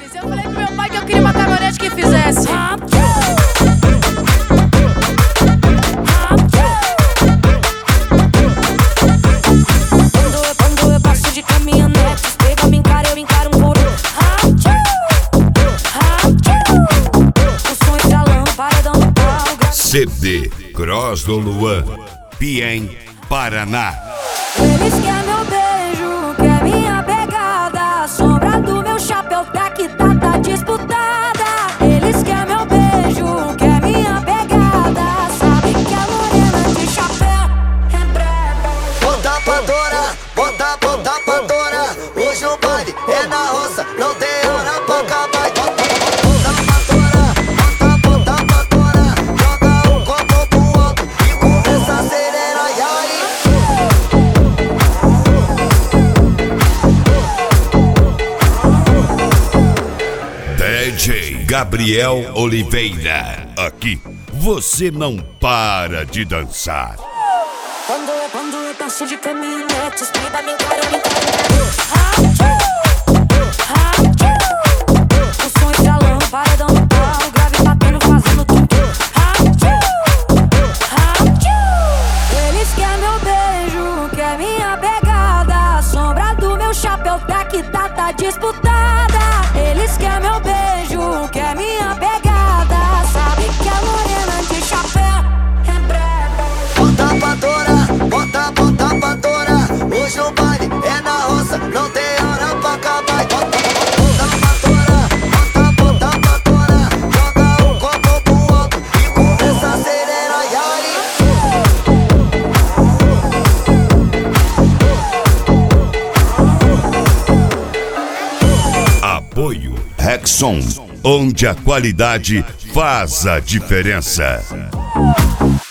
Mas eu falei pro meu pai que eu queria uma caminhonete que fizesse. Quando eu passo de caminhonete, pega, me encara, eu encaro um por um. O som estralando, paredão do pau. CD Cross do Luan, Piém, Paraná. Eles querem meu beijo, quer minha pegada. Sombra do meu chapéu, tá disputada. Eles querem meu beijo, quer minha pegada. Sabe que a morena de chapéu é brava. Bota pra torar, bota pra torar. Hoje no baile é na roça, não tem hora pra acabar. Bota pra torar, joga o copo pro alto e começa a acelerar. E aí? DJ Gabriel Oliveira. Aqui você não para de dançar. Quando eu passo de caminhonete, espida, me encara, eu encaro. O som estralando, paredão do pau, grave batendo, fazendo tum-tum. Eles querem meu beijo, quer minha pegada. Sombra do meu chapéu, tá disputada. Eles querem meu beijo, quer minha pegada. Sabe que a morena de chapéu é brava. Bota pra torar. Hoje no baile é na roça, não tem hora pra acabar. Bota pra torar, joga o copo pro alto e começa a acelerar. E aí? Apoio Rexon, onde a qualidade faz a diferença.